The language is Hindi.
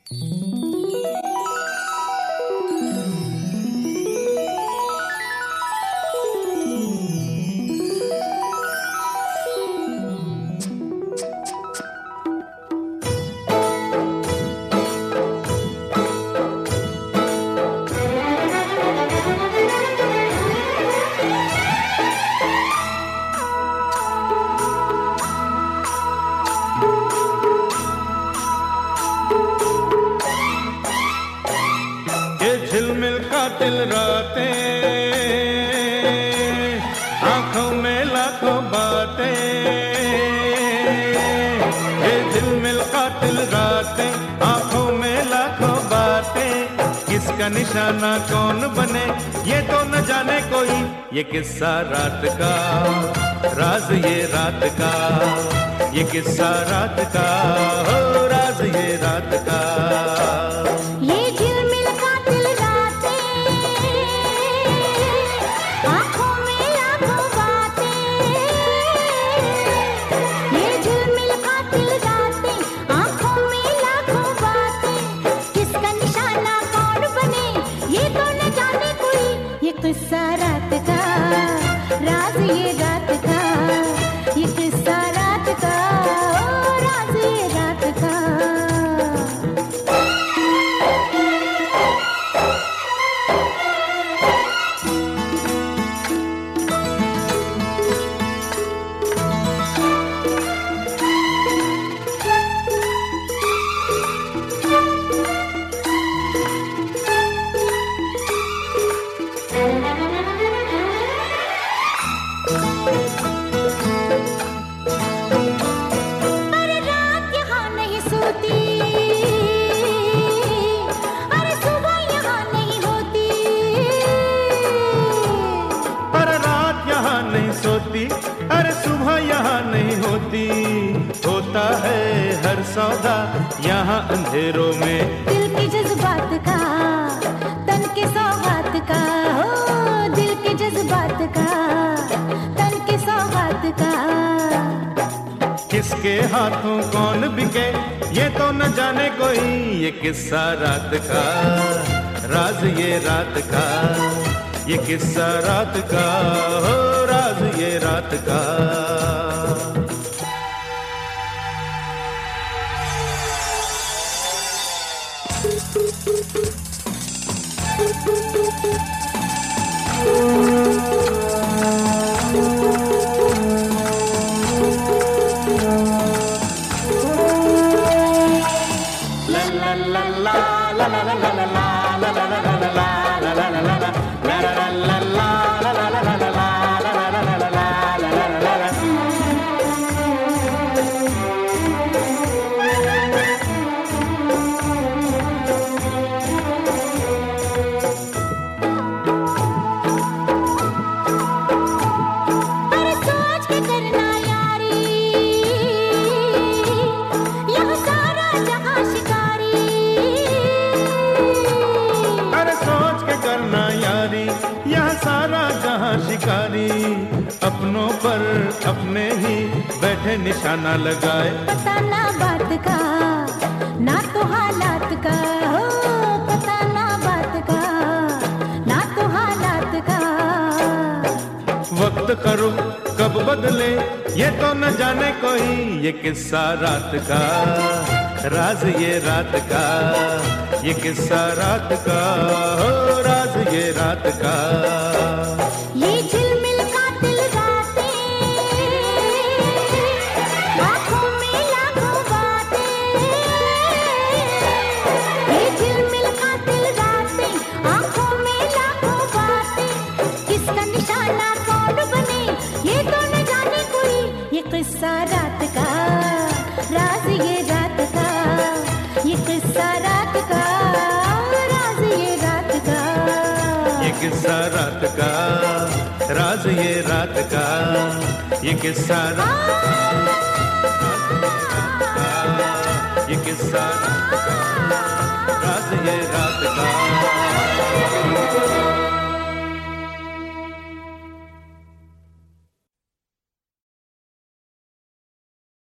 झिलमिल कातिल रातें, आंखों में लाखों बातें। ये झिलमिल कातिल रातें, आंखों में लाखों बातें। किसका निशाना कौन बने ये तो न जाने कोई। ये किस्सा रात का, राज ये रात का। ये किस्सा रात का, हो राज ये रात का। किस्सा रात का, राज ये रात का। ये किस्सा रात का, ओ राज ये रात का। अरे सुबह यहाँ नहीं होती। होता है हर सौदा यहाँ अंधेरों में। दिल के जज्बात का, तन के सौगात का। हो दिल के जज्बात का, तन के सौगात का। किसके हाथों कौन बिके ये तो न जाने कोई। ये किस्सा रात का, राज ये रात का। ये किस्सा रात का, हो राज ये रात का। ला ला ला ला ला ला ला ला ला ला ला ला ला ला। शिकारी अपनों पर अपने ही बैठे निशाना लगाए। पता ना बात का, ना तो हालात का। हो पता ना बात का, ना तो हालात का। वक्त का रुख कब बदले ये तो न जाने कोई। ये किस्सा रात का, राज ये रात का। ये किस्सा रात का, हो राज ये रात का। ये झिलमिल कातिल रातें, आँखों में लाखों बातें। ये झिलमिल कातिल रातें, आँखों में लाखों बातें। किसका निशाना कौन बने ये तो न जाने कोई। ये किस्सा रात का, राज ये रात का। ये किस्सा रात का, राज ये रात का। ये किस्सा रात का, राज ये रात का। ये किस्सा